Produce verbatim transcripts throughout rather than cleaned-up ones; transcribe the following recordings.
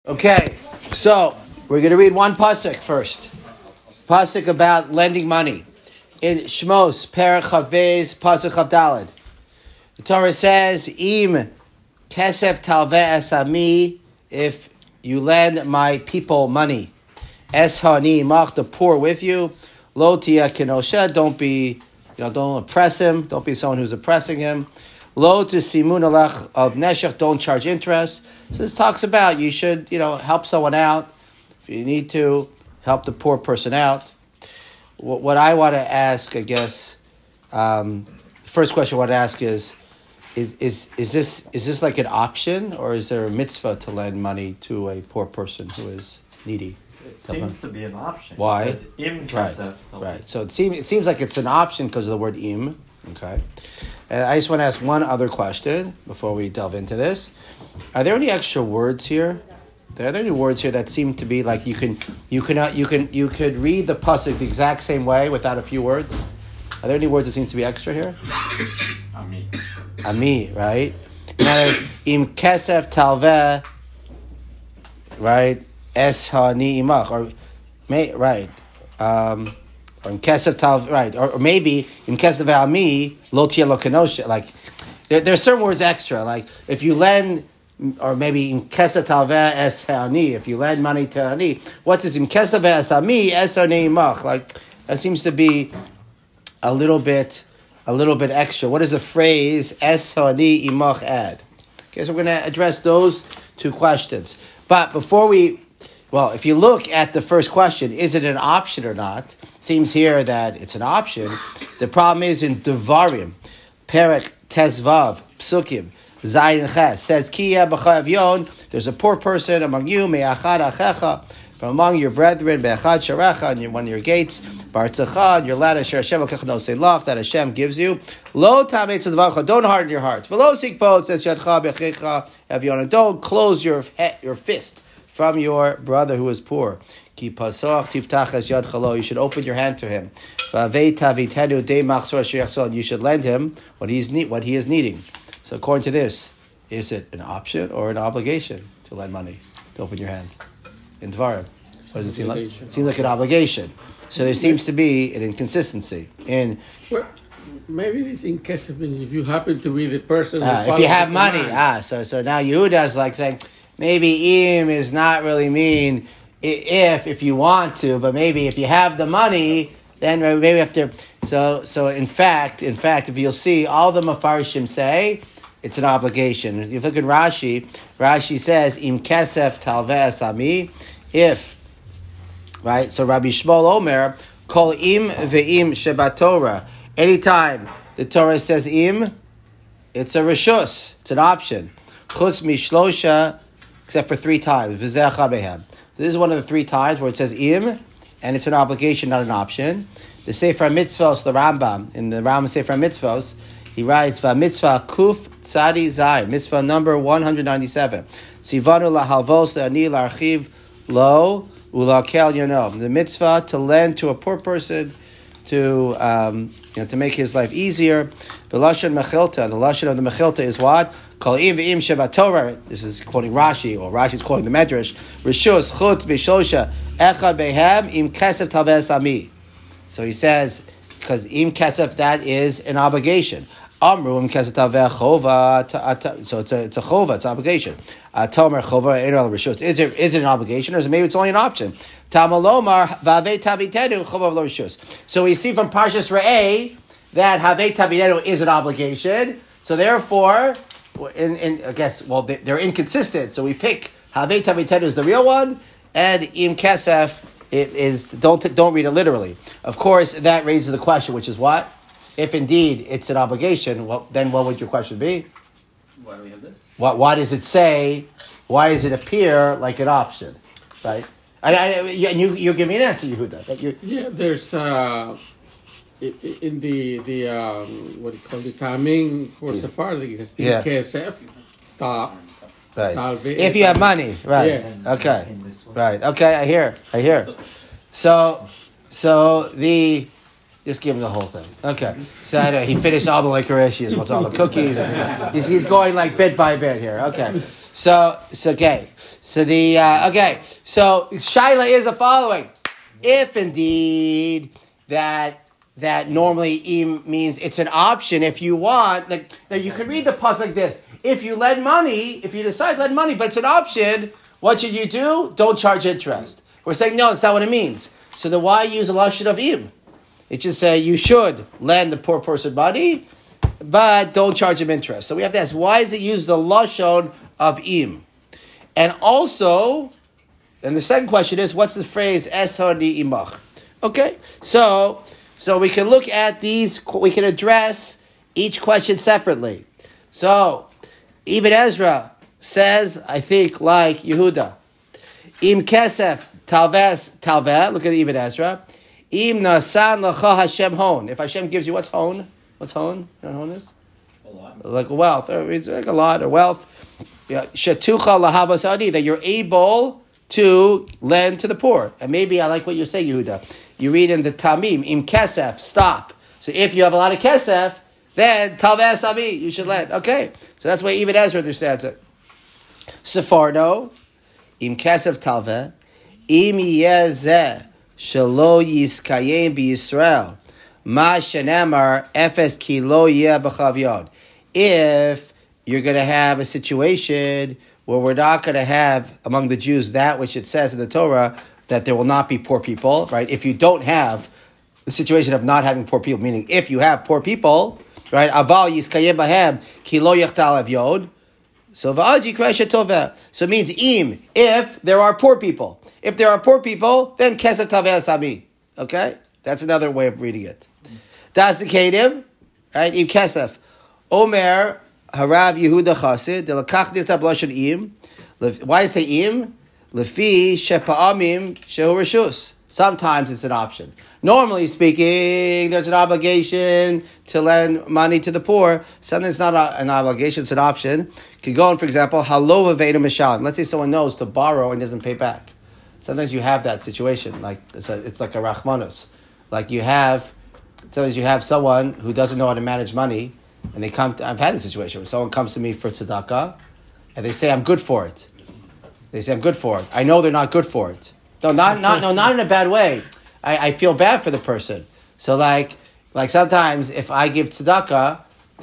Okay, so we're going to read one pasuk first. Pasuk about lending money. In Shmos, Perek Chav Beis, Pasuk Chav Daled. The Torah says, Im kesef talveh es ami, if you lend my people money. Es hani mach, the poor with you. Lo tia kenosha, don't be, you know, don't oppress him. Don't be someone who's oppressing him. Lo to simun alach of neshech, don't charge interest. So this talks about you should, you know, help someone out. If you need to, help the poor person out. What, what I want to ask, I guess, um, first question I want to ask is, is, is, is this is this like an option, or is there a mitzvah to lend money to a poor person who is needy? It seems to be an option. Why? It says im kesef. Right, right. So it seems it seems like it's an option because of the word im. Okay. And I just want to ask one other question before we delve into this. Are there any extra words here? Are there any words here that seem to be like you can you can uh, you can you could read the pasuk the exact same way without a few words? Are there any words that seems to be extra here? Ami. Ami, right? Im kesef talveh, right? Es hani imach, or may right, um, or im kesef talveh, right? Or, or maybe im kesef ami lo tia lo kenosha. Like there, there are certain words extra. Like if you lend, or maybe im kesef talveh es hani. If you lend money to hani, what's this? Im kesef es ami es hani imach. Like that seems to be a little bit. A little bit extra. What does the phrase "es hani imach" add? Okay, so we're going to address those two questions. But before we, well, if you look at the first question, is it an option or not? Seems here that it's an option. The problem is in Devarim, Perek Tezvav Psukim Zayin Ches says Ki b'chayav yon. There's a poor person among you, me'achad achecha, from among your brethren, be'achad sharecha, on one of your gates, bartzacha, your ladder, sher Hashem l'kech no selach, that Hashem gives you. Lo tametz advarcha, don't harden your heart. V'lo sikpot, says yadcha bechicha avyon, don't close your your fist from your brother who is poor. Ki pasach tiftach es yadcha lo, you should open your hand to him. V'avei tavitenu de machzor sheyachzon, you should lend him what he's need, what he is needing. So according to this, is it an option or an obligation to lend money, to open your hand? In Dvarim. What does it seem like? It seems like an obligation. So there seems to be an inconsistency. In well, maybe it's in case of if you happen to be the person. Uh, if you have money. Ah, so so now Yehuda is like saying, maybe im is not really mean if, if you want to, but maybe if you have the money, then maybe you have to. So, so in fact, in fact, if you'll see, all the Mefarshim say, it's an obligation. If you look at Rashi, Rashi says, Im kesef talveh es ami, if, right? So Rabbi Shmuel Omer, kol im ve'im shebat Torah. Anytime the Torah says im, it's a reshus, it's an option. Chutz mishlosha, except for three times. V'zeh chabehem. This is one of the three times where it says im, and it's an obligation, not an option. The Sefer Mitzvos, the Rambam, in the Rambam Sefer Mitzvos, he writes, Va mitzvah kuf tzadi zayin, mitzvah number one hundred ninety-seven. Sivanu lahalvos le'ani l'archiv lo ulakel yonom. The mitzvah to lend to a poor person, to um, you know, to make his life easier. The lashon mechilta, the lashon of the mechilta is what? Kol im v'im shebat Torah. This is quoting Rashi, or Rashi is quoting the Medrash. Rishus chutz b'shosha echad behem im kesef talveh ami. So he says, because im kesef, that is an obligation. Amru im kesef talveh chova. So it's a it's a chova, it's an obligation. Tomer chova einol rishus. Is it is it an obligation, or is it maybe it's only an option? Tamalomar vavei tavitenu chova v'lo rishus. So we see from Parshas Re'eh that havei tavitenu is an obligation. So therefore, in, in I guess well they, they're inconsistent. So we pick havei tavitenu is the real one, and im kesef. It is don't don't read it literally. Of course, that raises the question, which is what? If indeed it's an obligation, well, then what would your question be? Why do we have this? What why does it say? Why does it appear like an option? Right? And, and you you're giving an answer, Yehuda. That you yeah, there's uh, in the the um, what do you call the timing for Sephardic is in yeah. K S F stop. Right. If you have money, right? Yeah. Okay. Right. Okay. I hear. I hear. So, so the just give him the whole thing. Okay. So I know, he finished all the licorice. He just wants all the cookies. He's, he's going like bit by bit here. Okay. So, so okay. So the uh, okay. So shaila is the following: if indeed that that normally im means it's an option if you want. Like now, you could read the pasuk like this: if you lend money, if you decide to lend money, but it's an option, what should you do? Don't charge interest. We're saying no, that's not what it means. So then why use a lashon of im? It should say you should lend the poor person money, but don't charge him interest. So we have to ask, why does it use the lashon of im? And also, and the second question is, what's the phrase eshoni imach? Okay, so so we can look at these. We can address each question separately. So Ibn Ezra says, I think, like Yehuda, im kesef talves talveh. Look at Ibn Ezra. Im nasan lacha Hashem hon. If Hashem gives you, what's hon? What's hon? You know what hon is? A lot. Like a wealth. Or it's like a lot, or wealth. Shetucha lahavas adi, that you're able to lend to the poor. And maybe I like what you say, Yehuda. You read in the Tamim, im kesef, stop. So if you have a lot of kesef, then talves ami, you should lend. Okay. So that's why even Ezra understands it. Sephardo, im kesef talveh, im yezeh shelo yiskayem b'Yisrael, ma shenemar efes ki lo yeh b'chavyod. If you're going to have a situation where we're not going to have among the Jews that which it says in the Torah that there will not be poor people, right? If you don't have the situation of not having poor people, meaning if you have poor people, right? Aval yiskayem bahem ki lo yachtal avyod. So va'aji kreshet toveh. So it means im, if there are poor people. If there are poor people, then kesef taveh sami. Okay? That's another way of reading it. Das the kedim, right? Im kesef. Omer harav Yehuda Chassid, de lakach dichtav lashon im. Why say im? Lefi shepa'amim shehu reshus. Sometimes it's an option. Normally speaking, there's an obligation to lend money to the poor. Sometimes it's not a, an obligation, it's an option. Could go on, for example, halova veda mishalim. Let's say someone knows to borrow and doesn't pay back. Sometimes you have that situation, like it's a, it's like a rachmanus. Like you have, sometimes you have someone who doesn't know how to manage money, and they come. To, I've had a situation where someone comes to me for tzedakah, and they say I'm good for it. They say I'm good for it. I know they're not good for it. No, not not no, not in a bad way. I, I feel bad for the person. So like like sometimes if I give tzedakah,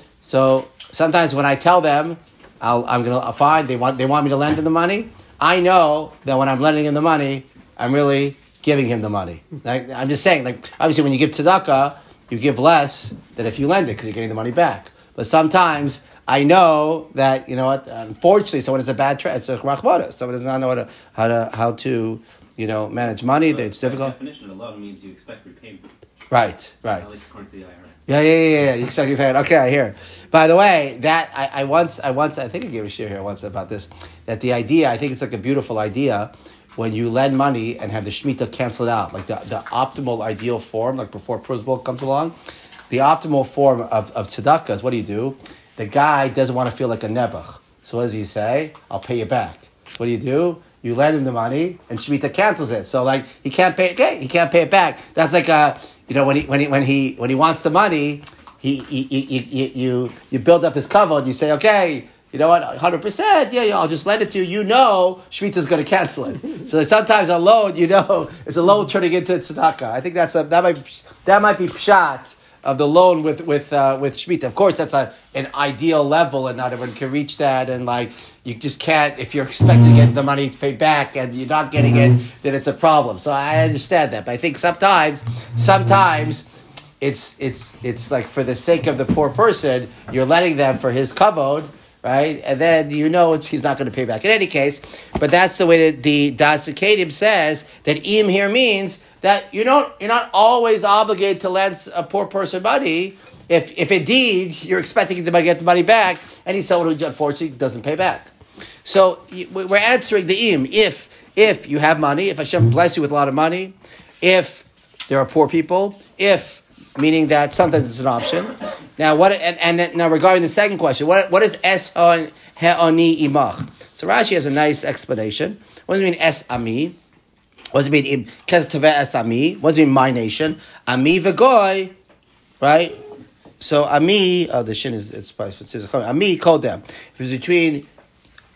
so sometimes when I tell them I'll, I'm gonna I'll find they want they want me to lend them the money, I know that when I'm lending him the money, I'm really giving him the money. Like, I'm just saying, like obviously when you give tzedakah, you give less than if you lend it because you're getting the money back. But sometimes I know that, you know what, unfortunately someone has a bad trade. It's a rachmana. Someone does not know how to how to how to you know, manage money. But it's difficult. The definition of loan means you expect repayment. Right, right. At least according to the I R S. Yeah, yeah, yeah, yeah. You expect repayment. Okay, I hear. By the way, that I, I once, I once, I think I gave a share here once about this. That the idea, I think it's like a beautiful idea when you lend money and have the shemitah canceled out, like the, the optimal ideal form, like before Prusbul comes along. The optimal form of, of tzedakah is what do you do? The guy doesn't want to feel like a nebuch. So what does he say? I'll pay you back. What do you do? You lend him the money, and Shemitah cancels it. So, like, he can't pay. Okay, he can't pay it back. That's like a, you know, when he when he when he when he wants the money, he, he, he, he you you build up his kavod. You say, okay, you know what, one hundred percent. Yeah, yeah, I'll just lend it to you. You know, Shemitah's going to cancel it. So sometimes a loan, you know, it's a loan turning into tzedakah. I think that's a that might that might be pshat of the loan with with uh, with Shemitah. Of course, that's a, an ideal level, and not everyone can reach that. And like, you just can't, if you're expecting to get the money to pay back and you're not getting it, then it's a problem. So I understand that, but I think sometimes, sometimes it's it's it's like for the sake of the poor person, you're letting them for his kavod, right? And then you know it's, he's not going to pay back. In any case, but that's the way that the Das Akadim says that im here means that you don't, you're not always obligated to lend a poor person money if, if indeed you're expecting him to get the money back, and he's someone who unfortunately doesn't pay back. So we're answering the im. If if you have money, if Hashem bless you with a lot of money, if there are poor people, if meaning that sometimes it's an option. Now what? And, and then, now regarding the second question, what what is es he'oni imach? So Rashi has a nice explanation. What does it mean es ami? What does it mean? Kesef es ami. What does it mean? My nation. Ami v'goy, right? So ami, oh, the shin is it's by Ami kodem. If it's between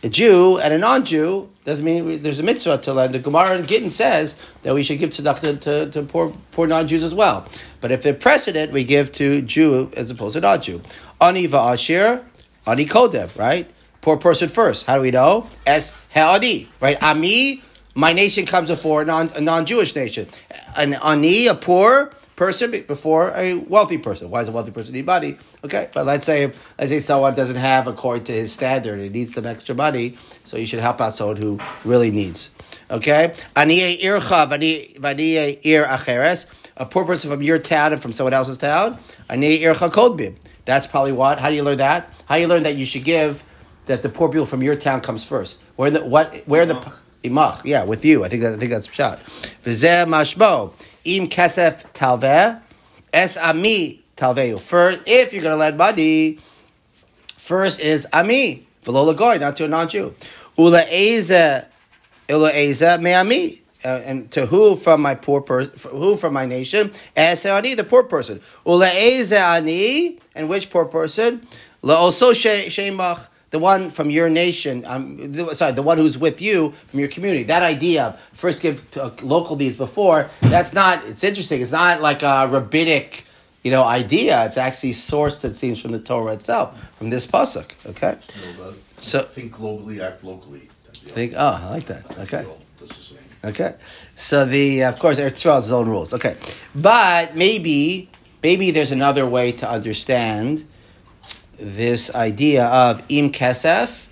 a Jew and a non-Jew, doesn't mean there's a mitzvah to lend. The Gemara in Gittin says that we should give tzedakah to, to poor, poor non-Jews as well. But if they're precedent, we give to Jew as opposed to non-Jew. Ani va'ashir, ani kodem, right? Poor person first. How do we know? Es ha'ani, right? Ami, my nation comes before a, non, a non-Jewish nation. An ani, a poor person before a wealthy person. Why does a wealthy person need money? Okay, but let's say let's say someone doesn't have according to his standard, he needs some extra money, so you should help out someone who really needs. Okay, ani ircha vani ir acheres, a poor person from your town and from someone else's town. Ani ircha kodbim. That's probably what. How do you learn that? How do you learn that you should give that the poor people from your town comes first? Where the what? Where the imach? Yeah, with you. I think that I think that's shot. V'zeh mashmo. Im kesef talveh, es ami talvehu. First, if you're going to lend money, first is ami, v'lo lagoy, not to a non-Jew. Ula eza, ula eza me ami, and to who from my poor person, who from my nation? Es ani, the poor person. Ula eza ani, and which poor person? La also shemach. The one from your nation, um, sorry, the one who's with you from your community. That idea, first give to, uh, local needs before, that's not, it's interesting. It's not like a rabbinic, you know, idea. It's actually sourced, it seems, from the Torah itself, from this pasuk. Okay? So, think globally, act locally. Think, oh, I like that. Okay. Okay. So the, of course, Eretz Yisrael has its own rules. Okay. But maybe, maybe there's another way to understand this idea of im kesef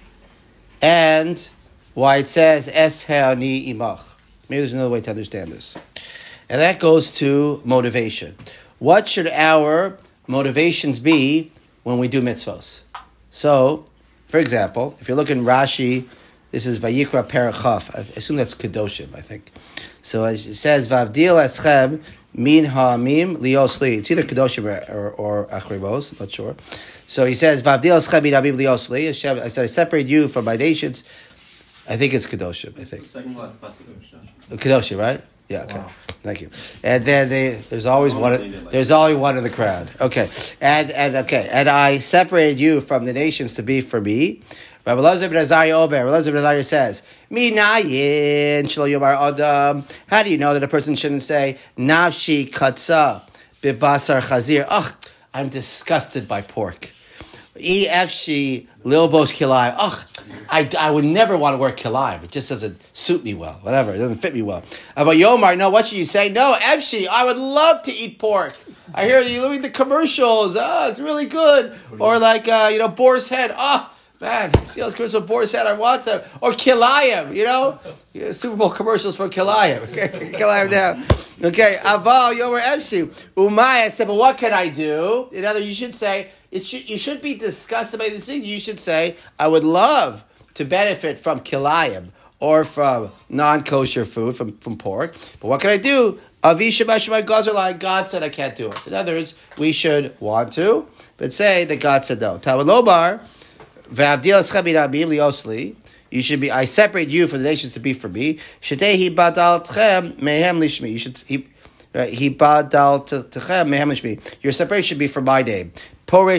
and why it says es ha'ani imach. Maybe there's another way to understand this. And that goes to motivation. What should our motivations be when we do mitzvos? So, for example, if you look in Rashi, this is Vayikra Perachaf. I assume that's Kedoshim, I think. So it says, Vavdil eschem min ha'amim liosli. It's either Kedoshim or, or Achribos, not sure. So he says, Vavdil eschem min ha'amim liosli. I said, I separate you from my nations. I think it's Kedoshim, I think. Second last pasuk of Kedoshim, right? Yeah, okay. Wow. Thank you. And then they, there's always one. Of, there's always one in the crowd. Okay, and and okay, and I separated you from the nations to be for me. Rabbi Elazar ben Azariah Ober. Rabbi Elazar ben Azariah says, "Minayin shelo yomar adam." How do you know that a person shouldn't say "Nafshi katsa bibasar chazir"? Ugh, I'm disgusted by pork. E Fshi lilbos kilai. Ugh. I, I would never want to wear kilayim. It just doesn't suit me well. Whatever. It doesn't fit me well. About Yomar, no, what should you say? No, Efshi, I would love to eat pork. I hear you look at the commercials. Oh, it's really good. Or like, uh, you know, Boar's Head. Oh, man, see those commercials for Boar's Head? I want them. Or kilayim, you know? Yeah, Super Bowl commercials for kilayim. Kilayim down. Okay, Aval, Yomar, Efshi. Umay, I said, but what can I do? In other words, you should say, It should, you should be disgusted by this thing. You should say, I would love to benefit from kilayim or from non-kosher food, from, from pork. But what can I do? Avisha Mashma Gazalai, God said I can't do it. In other words, we should want to, but say that God said no. Tawalobar, Vavdil Schabirabim Liosli, you should be, I separate you from the nations to be for me. Shadehi Badaltchem Mehem Lishmi. You should, he, he Badaltchem Mehem Lishmi. Your separation should be for my name. Your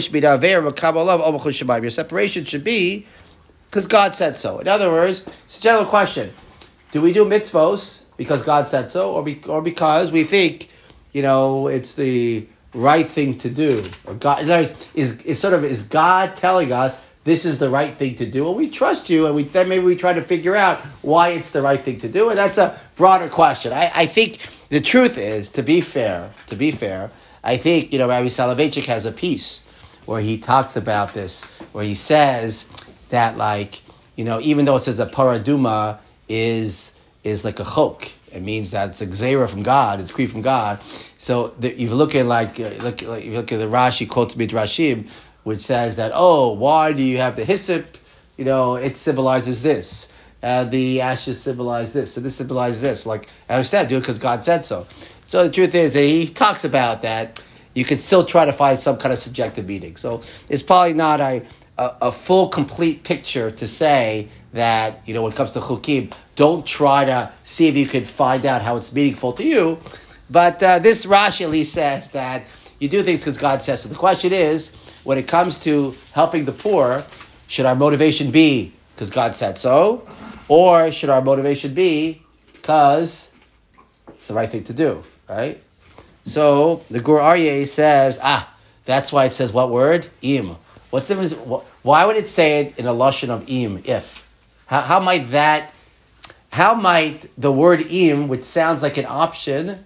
separation should be because God said so. In other words, it's a general question. Do we do mitzvos because God said so, or, be, or because we think, you know, it's the right thing to do? Or God, in other words, is, is sort of, is God telling us this is the right thing to do? And we trust you, and we then maybe we try to figure out why it's the right thing to do. And that's a broader question. I, I think the truth is, to be fair, to be fair, I think, you know, Rabbi Soloveitchik has a piece where he talks about this, where he says that, like, you know, even though it says that paraduma is is like a chok, it means that it's a gzeira from God, it's decree from God. So the, you look at like, uh, look, like you look at the Rashi quotes Midrashim, which says that, oh, why do you have the hyssop? You know, it symbolizes this. Uh, the ashes symbolize this, and this symbolizes this. Like, I understand, do it because God said so. So the truth is that he talks about that. You can still try to find some kind of subjective meaning. So it's probably not a, a, a full, complete picture to say that, you know, when it comes to chukim, don't try to see if you can find out how it's meaningful to you. But uh, this Rashi at least says that you do things because God says so. The question is, when it comes to helping the poor, should our motivation be because God said so, or should our motivation be because it's the right thing to do, right? So the Gur Aryeh says, ah, that's why it says what word? Im. What's the why would it say it in a lashon of im? If how, how might that? How might the word im, which sounds like an option,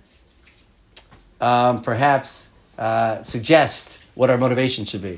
um, perhaps uh, suggest what our motivation should be?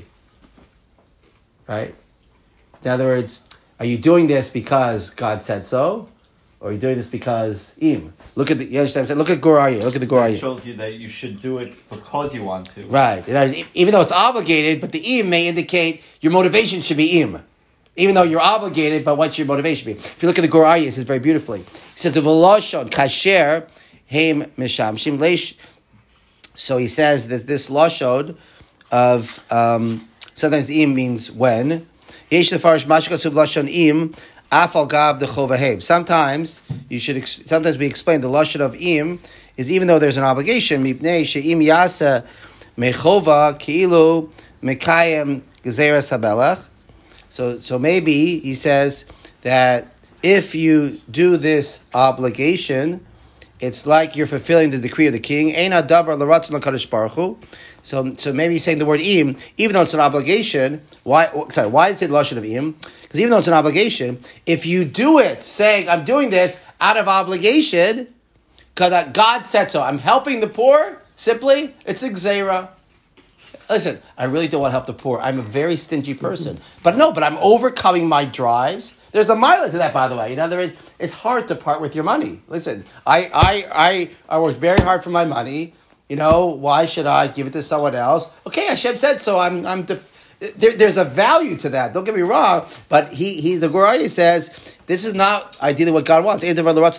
Right. In other words, are you doing this because God said so? Or are you doing this because im? Look at the, you understand what I'm saying? Look at Gur Aryeh. Look at the Gur It Aryeh. shows you that you should do it because you want to. Right. You know, even though it's obligated, but the im may indicate your motivation should be im. Even though you're obligated, but what's your motivation be? If you look at the Gur Aryeh, it says very beautifully. He says, "V'loshon kasher heim mishamshim leish." So he says that this lashon of um, sometimes im means when. Yesh lefarish mashkasuv lashon im. Afal gav dechovahem. Sometimes you should. Ex- sometimes we explain the lashon of im is even though there's an obligation. Mipnei sheim yasa mechova ki'ilu mekayem gezeres habelach. So, so maybe he says that if you do this obligation, it's like you're fulfilling the decree of the king. Eina davar l'ratzon l'kadosh baruch hu. So, so maybe he's saying the word im, even though it's an obligation. Why? Sorry, why is it lashon of im? Because even though it's an obligation, if you do it, saying I'm doing this out of obligation, because God said so, I'm helping the poor. Simply, it's a gzeira. Listen, I really don't want to help the poor. I'm a very stingy person, but no, but I'm overcoming my drives. There's a mile to that, by the way. In other words, it's hard to part with your money. Listen, I, I, I, I worked very hard for my money. You know, why should I give it to someone else? Okay, Hashem said so. I'm, I'm. Def- there, there's a value to that. Don't get me wrong, but he, he, the Gur Aryeh says this is not ideally what God wants. You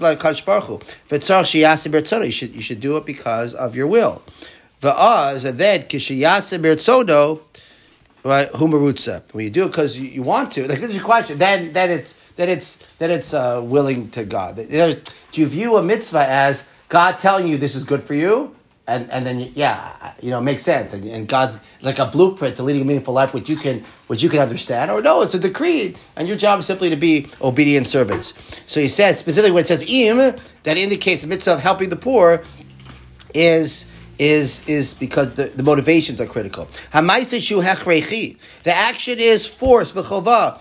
should, you should do it because of your will. Va'az, and then kishiyasa birtzodo, right? Humarutza. When you do it because you, you want to, like this is your question. Then, then it's then it's then it's uh, willing to God. Do you view a mitzvah as God telling you this is good for you, and and then yeah, you know, it makes sense, and, and God's like a blueprint to leading a meaningful life, which you can which you can understand, or no, it's a decree, and your job is simply to be obedient servants. So he says specifically when it says im, that indicates the mitzvah of helping the poor is. Is is because the, the motivations are critical. The action is force. You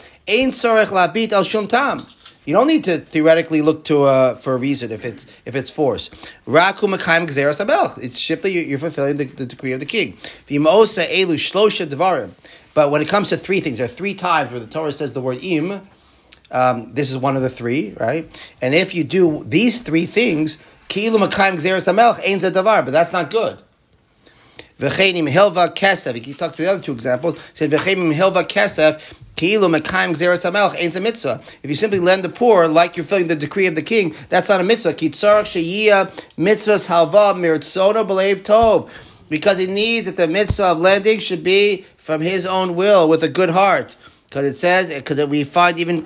don't need to theoretically look to uh, for a reason if it's if it's force. It's simply you're fulfilling the, the decree of the king. But when it comes to three things, there are three times where the Torah says the word im. Um, this is one of the three, right? And if you do these three things. But that's not good. V'cheinim hilva kesef. He talked to the other two examples. Said v'cheinim hilva kesef. If you simply lend the poor like you're filling the decree of the king, that's not a mitzvah. Because he needs that the mitzvah of lending should be from his own will with a good heart. Because it says, because we find even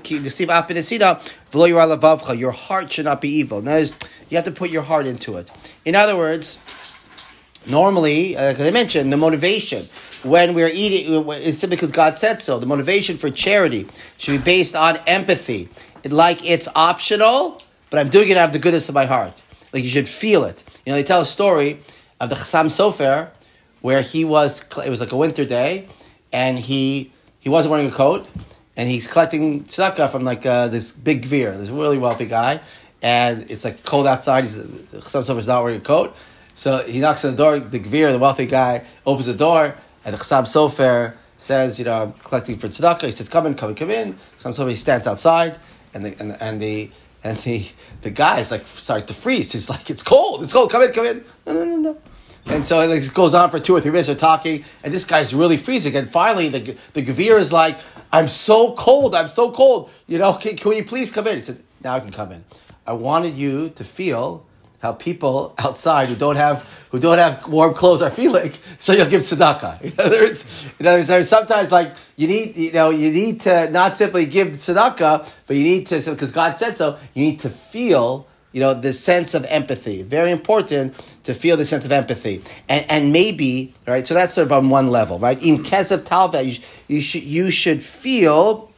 your heart should not be evil. Now, you have to put your heart into it. In other words, normally, because uh, I mentioned the motivation when we're eating is simply because God said so. The motivation for charity should be based on empathy, like it's optional, but I'm doing it out of the goodness of my heart. Like you should feel it. You know, they tell a story of the Chassam Sofer where he was. It was like a winter day, and he he wasn't wearing a coat, and he's collecting tzedakah from like uh, this big gvir, this really wealthy guy. And it's like cold outside. He's Chassam Sofer's not wearing a coat, so he knocks on the door. The gvir, the wealthy guy, opens the door, and the Chassam Sofer says, "You know, I'm collecting for tzedakah." He says, "Come in, come in, come in." Chassam Sofer stands outside, and the and, and the and the the guys like start to freeze. He's like, "It's cold, it's cold. Come in, come in." No, no, no, no. And so it goes on for two or three minutes. They're talking, and this guy's really freezing. And finally, the the gvir is like, "I'm so cold. I'm so cold. You know, can, can you please come in?" He said, "Now I can come in." I wanted you to feel how people outside who don't have who don't have warm clothes are feeling, so you'll give tzedakah. In other words, in other words, there's sometimes like you need, you know, you need to not simply give tzedakah, but you need to, because God said so. You need to feel, you know, the sense of empathy. Very important to feel the sense of empathy, and and maybe, all right. So that's sort of on one level, right? Im kesef talva, you, you should you should feel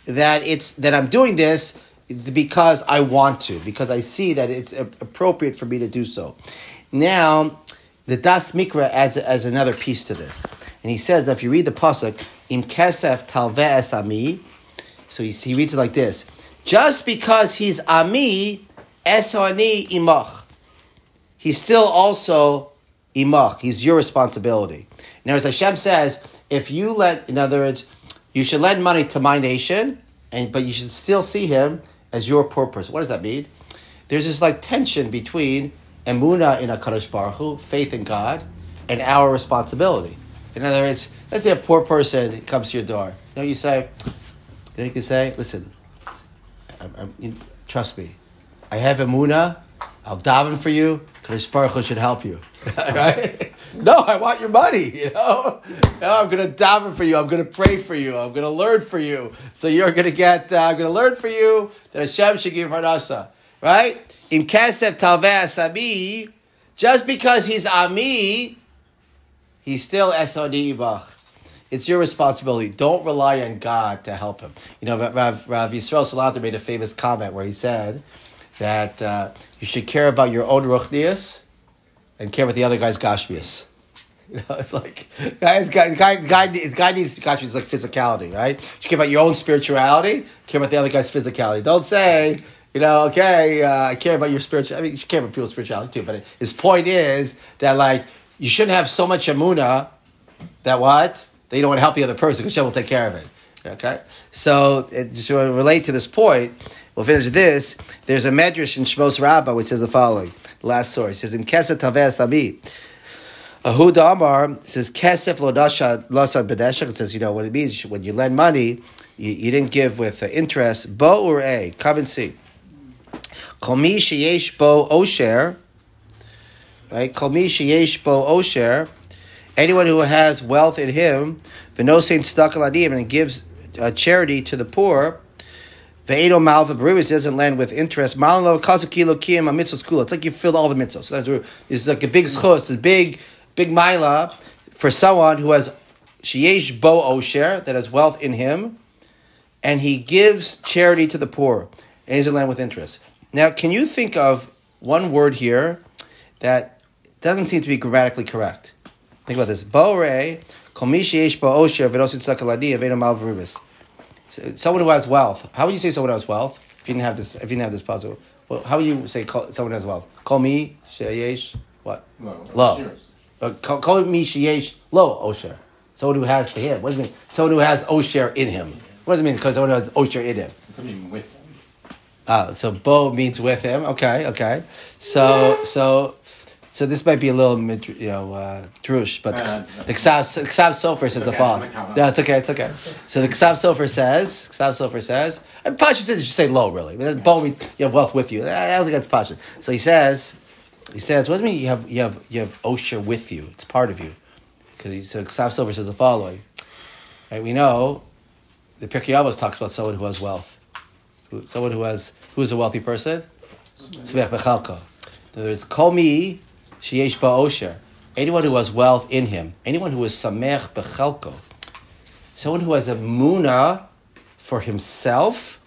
that it's that I'm doing this because I want to, because I see that it's appropriate for me to do so. Now, the Das Mikra adds, adds another piece to this. And he says that if you read the pasuk, Im kesef talve es ami, so he, he reads it like this: just because he's ami, es ani imach, he's still also imach. He's your responsibility. Now, as Hashem says, if you let, in other words, you should lend money to my nation, and but you should still see him as your poor person. What does that mean? There's this like tension between emunah in HaKadosh Baruch Hu, faith in God, and our responsibility. In other words, let's say a poor person comes to your door. You know, you say, you know, you can say, listen, I'm, I'm, you, trust me, I have emunah, I'll daven for you, HaKadosh Baruch Hu should help you. Right? No, I want your money, you know? No, I'm going to daven for you, I'm going to pray for you, I'm going to learn for you. So you're going to get, uh, I'm going to learn for you that Hashem should give parnasa. Right? Im kesef talveh asami, just because he's ami, he's still esodi ibach. It's your responsibility. Don't rely on God to help him. You know, Rav, Rav Yisrael Salanter made a famous comment where he said that uh, you should care about your own ruchnius and care about the other guy's gashmius. You know, it's like, guys, guy, guy, guy, guy needs gashmius, like physicality, right? You should care about your own spirituality, care about the other guy's physicality. Don't say, you know, okay, uh, I care about your spiritual. I mean, you should care about people's spirituality too. But his point is that, like, you shouldn't have so much emunah that what? That you don't want to help the other person because Hashem will take care of it. Okay? So, it, just to relate to this point, we'll finish with this. There's a medrash in Shmos Rabbah which says the following. The last source. It says, in Kesef Taveh Asami. Ahuda Amar, it says, Kesef Lo Lasad B'Neshek. It says, you know, what it means, when you lend money, you, you didn't give with uh, interest. Bo or A. Come and see. Kol mi sheyesh bo osher, right? Kol mi sheyesh bo osher, anyone who has wealth in him, v'nosein tzedakah ladim, and gives uh, charity to the poor, ve'edo malva b'ribus, doesn't lend with interest. Malan lo kazuki lo kiyam a mitzvos kula. It's like you filled all the mitzvos. So that's it's like a big schos, a big big maila for someone who has sheyesh bo osher, that has wealth in him, and he gives charity to the poor, and he doesn't lend with interest. Now, can you think of one word here that doesn't seem to be grammatically correct? Think about this. Bo're, kol mi sheyesh bo osher v'nosin tzedakah ladim ve'edo malva b'ribus. Someone who has wealth. How would you say someone who has wealth if you didn't have this? If you didn't have this puzzle, well, how would you say someone who has wealth? Kol mi sheyesh what? No. Lo. Uh, Kol mi sheyesh lo osher. Someone who has to him. What does it mean? Someone who has osher in him. What does it mean? Because someone who has osher in him. I mean, with him. Ah, so bo means with him. Okay, okay. So, so, so this might be a little, you know, uh, drush, but the, the Ksav, Ksav Sofer says the following. No, it's okay, it's okay. So the Ksav Sofer says, Ksav Sofer says, and Pasha says you should say low, really. But bo means you have wealth with you. I don't think that's Pasha. So he says, he says, what does it mean? You have, you have, you have osher with you. It's part of you. Because he so Ksav Sofer says the following. Right? We know the Pirkei Avos talks about someone who has wealth. Someone who has who is a wealthy person? Smech bechalko. In other words, kol mi sheyesh ba'osher. Anyone who has wealth in him. Anyone who is samech bechalko. Someone who has a muna for himself,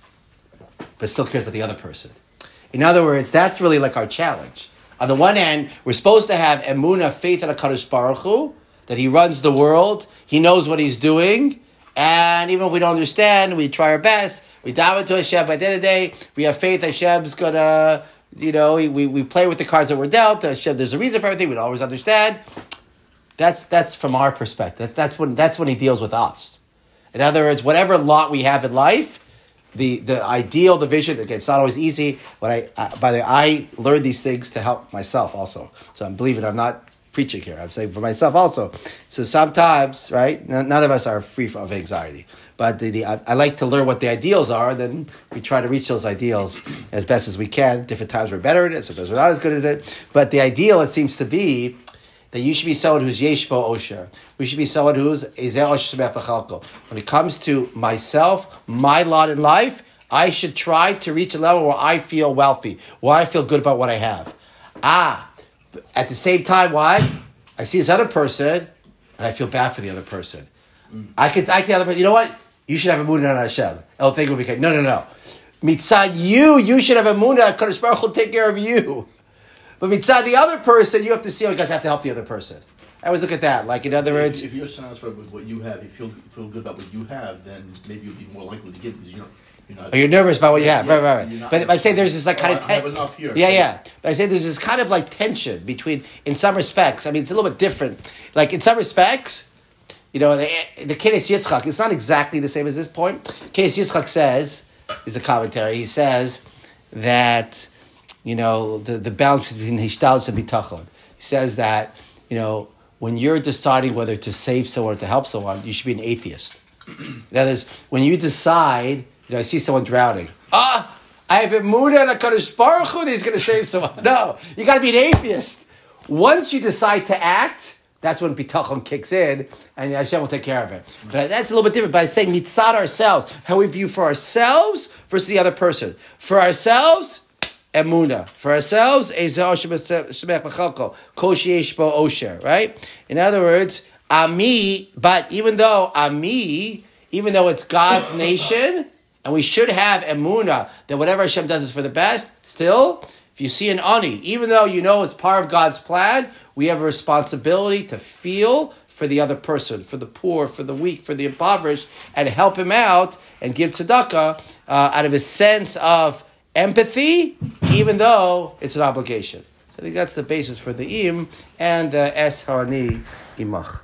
but still cares about the other person. In other words, that's really like our challenge. On the one hand, we're supposed to have emuna, faith in HaKadosh Baruch Hu, that he runs the world, he knows what he's doing, and even if we don't understand, we try our best. We dive into Hashem. By the end of the day, we have faith Hashem's gonna, you know, we, we, we play with the cards that we're dealt. Hashem, there's a reason for everything. We don't always understand. That's that's from our perspective. That's, that's when that's when he deals with us. In other words, whatever lot we have in life, the the ideal, the vision. Again, it's not always easy. But I, I by the way, I learned these things to help myself also. So I'm believing I'm not preaching here. I'm saying for myself also. So sometimes, right, none of us are free from anxiety. But the, the, I, I like to learn what the ideals are, and then we try to reach those ideals as best as we can. Different times we're better at it, sometimes we're not as good at it. But the ideal, it seems to be, that you should be someone who's yesh bo osher. We should be someone who's ezeh osher smech b'chalko. When it comes to myself, my lot in life, I should try to reach a level where I feel wealthy, where I feel good about what I have. Ah, at the same time, why? I see this other person, and I feel bad for the other person. Mm. I could, I can, other person, you know what? you should have emunah on Hashem. El think will be no, no, no. Mitzad you, you should have emunah. Kadosh Baruch will take care of you. But mitzad the other person, you have to see. Oh, you guys have to help the other person. I always look at that. Like in other words, if, if you're satisfied with what you have, you feel feel good about what you have, then maybe you'll be more likely to give because you don't. You're, not, or you're nervous about what you have. Yeah, right, right, right. But I'm saying there's this like kind oh, of I have enough here. yeah, yeah. But I say there's this kind of like tension between, in some respects. I mean, it's a little bit different. Like in some respects, you know, the the Kenes Yitzchak. It's not exactly the same as this point. Kenes Yitzchak says, is a commentary. He says that you know the the balance between Hishtalus and Bitachon. He says that you know when you're deciding whether to save someone or to help someone, you should be an atheist. That is, when you decide. You know, I see someone drowning. Ah, I have emunah on HaKadosh Baruch Hu that he's going to save someone. No, you got to be an atheist. Once you decide to act, that's when bitachon kicks in, and Hashem will take care of it. But that's a little bit different. But I'd say mitzad ourselves, how we view for ourselves versus the other person. For ourselves, emunah. For ourselves, ezah shemech b'chalko, kol sheyesh bo osher. Right? In other words, ami. But even though ami, even though it's God's nation. And we should have emunah that whatever Hashem does is for the best. Still, if you see an ani, even though you know it's part of God's plan, we have a responsibility to feel for the other person, for the poor, for the weak, for the impoverished, and help him out and give tzedakah uh, out of a sense of empathy, even though it's an obligation. So I think that's the basis for the im and the es ha'ani imach.